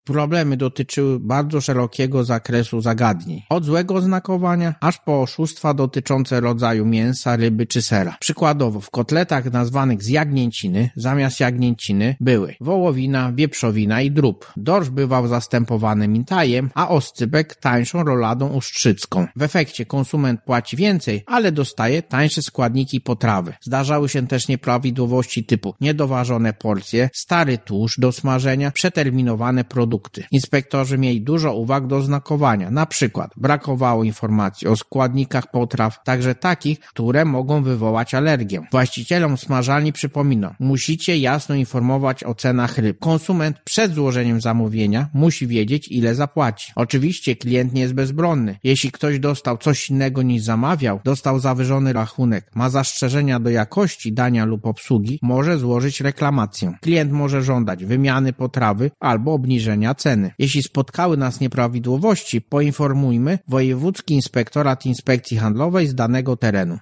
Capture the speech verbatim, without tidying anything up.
Problemy dotyczyły bardzo szerokiego zakresu zagadnień. Od złego oznakowania, aż po oszustwa dotyczące rodzaju mięsa, ryby czy sera. Przykładowo w kotletach nazwanych z jagnięciny zamiast jagnięciny były wołowina, wieprzowina i drób. Dorsz bywał zastępowany mintajem, a oscypek tańszą roladą ustrzycką. W efekcie konsument płaci więcej, ale dostaje tańsze składniki potrawy. Zdarzały się też nieprawidłowości typu niedoważone porcje, stary tłuszcz do smażenia, przeterminowane produkty. Inspektorzy mieli dużo uwag do oznakowania, na przykład brakowało informacji o składnikach potraw, także takich, które mogą wywołać alergię. Właścicielom smażalni przypominam, musicie jasno informować o cenach ryb. Konsument przed złożeniem zamówienia musi wiedzieć, ile zapłaci. Oczywiście klient nie jest bezbronny. Jeśli ktoś dostał coś innego niż zamawiał, dostał zawyżony rachunek, ma zastrzeżenia do jakości dania lub obsługi, może złożyć reklamację. Klient może żądać wymiany potrawy albo obniżenia ceny. Jeśli spotkały nas nieprawidłowości, poinformujmy Wojewódzki Inspektorat Inspekcji Handlowej z danego terenu.